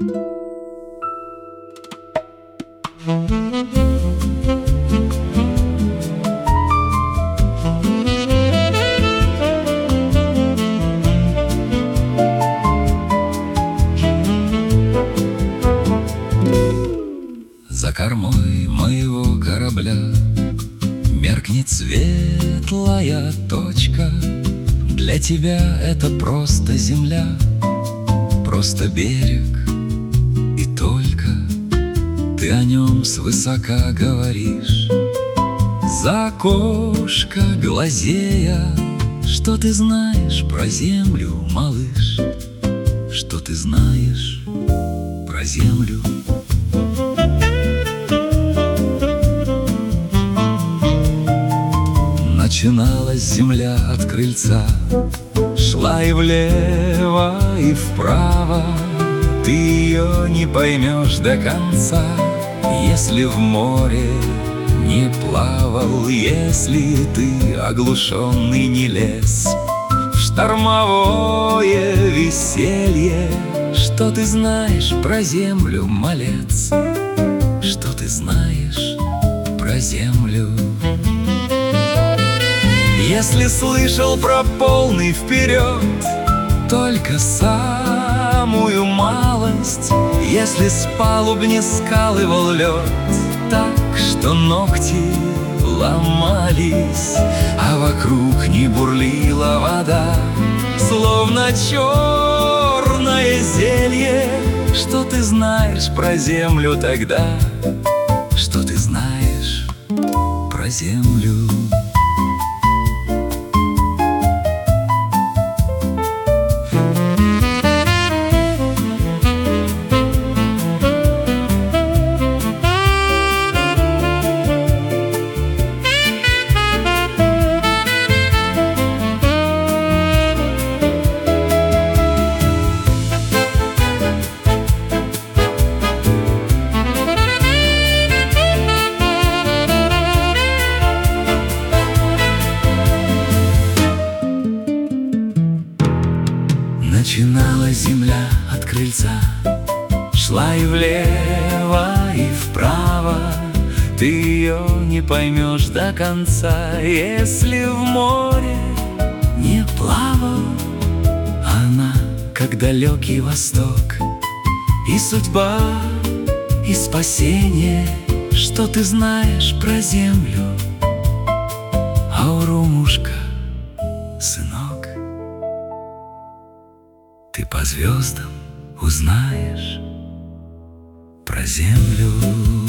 За кормой моего корабля меркнет светлая точка. Для тебя это просто земля, просто берег и только. Ты о нем свысока говоришь, за окошко глазея. Что ты знаешь про землю, малыш? Что ты знаешь про землю? Начиналась земля от крыльца, шла и влево, и вправо. Ты ее не поймешь до конца, если в море не плавал, если ты оглушенный не лез в штормовое веселье. Что ты знаешь про землю, малец? Что ты знаешь про землю? Если слышал про полный вперед только самую малость, если с палуб не скалывал лед так, что ногти ломались, а вокруг не бурлила вода, словно черное зелье. Что ты знаешь про землю тогда? Что ты знаешь про землю? Начиналась земля от крыльца, шла и влево, и вправо. Ты ее не поймешь до конца, если в море не плавал. Она, как далекий восток, и судьба, и спасение. Что ты знаешь про землю, Аурумушка, сынок? Ты по звездам узнаешь про землю.